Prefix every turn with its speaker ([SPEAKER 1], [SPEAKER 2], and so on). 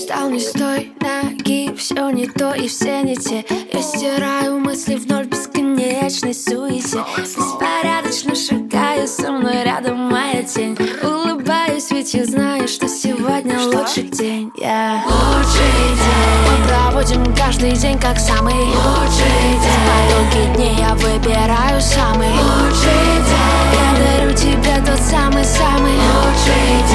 [SPEAKER 1] Встал не с той ноги, все не то и все не те. Я стираю мысли вновь в бесконечной суете. Беспорядочно шагаю, со мной рядом моя тень. Улыбаюсь, ведь я знаю, что сегодня лучший день. Лучший день. Мы проводим каждый день как самый лучший день. В потоке дней я выбираю самый лучший день. Я дарю тебе тот самый-самый лучший день.